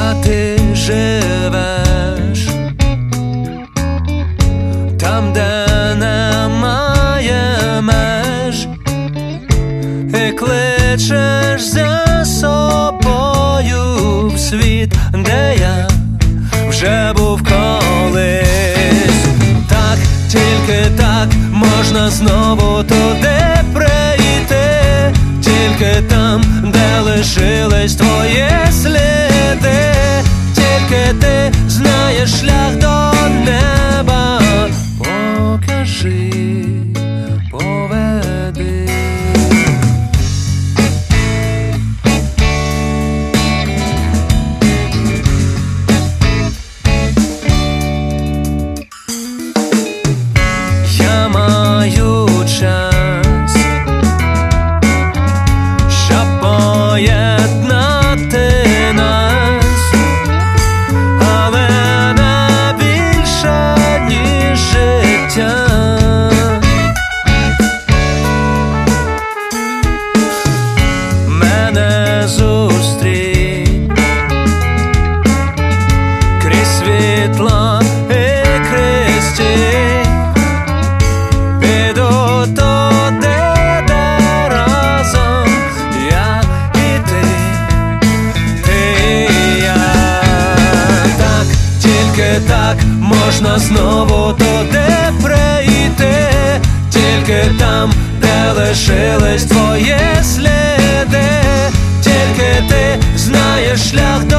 а ти живеш там, де немає меж, і кличеш за собою в світ, де я вже був колись. Так, тільки так можна знову туди прийти, тільки там, де лишились твої сліди, тільки ти знаєш шлях до неба. Покажи, поведи. Я маю час, щоб поєднати нас, але не більше, ніж життя. Мене зустрінь крізь світло і крізь тінь, піду туди, де разом я і ти і я. Так, тільки так можна знову туди прийти, тільки там, де лишились твої сліди, тільки ти знаєш шлях до